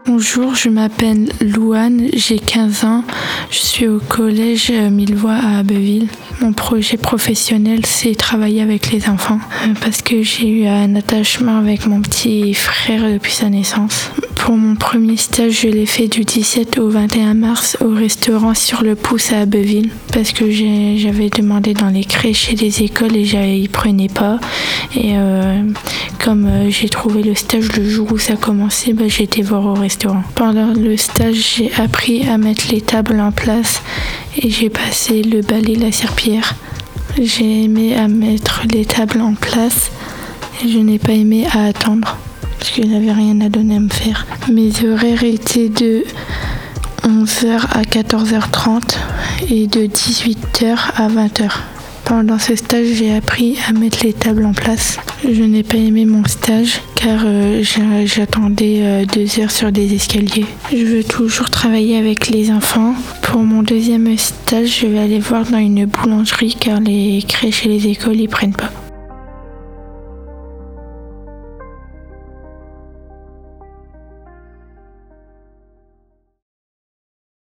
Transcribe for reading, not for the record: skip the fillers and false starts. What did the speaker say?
Bonjour, je m'appelle Louane, j'ai 15 ans, je suis au collège Millevoye à Abbeville. Mon projet professionnel, c'est travailler avec les enfants parce que j'ai eu un attachement avec mon petit frère depuis sa naissance. Pour mon premier stage, je l'ai fait du 17 au 21 mars au restaurant Sur le Pouce à Abbeville parce que j'avais demandé dans les crèches et les écoles et ils prenaient pas. Et comme j'ai trouvé le stage le jour où ça commençait, j'ai été voir au restaurant. Pendant le stage, j'ai appris à mettre les tables en place et j'ai passé le balai, la serpillière. J'ai aimé à mettre les tables en place et je n'ai pas aimé à attendre parce qu'il n'avait rien à donner à me faire. Mes horaires étaient de 11h à 14h30 et de 18h à 20h. Pendant ce stage, j'ai appris à mettre les tables en place. Je n'ai pas aimé mon stage car j'attendais 2 heures sur des escaliers. Je veux toujours travailler avec les enfants. Pour mon deuxième stage, je vais aller voir dans une boulangerie car les crèches et les écoles, ils prennent pas.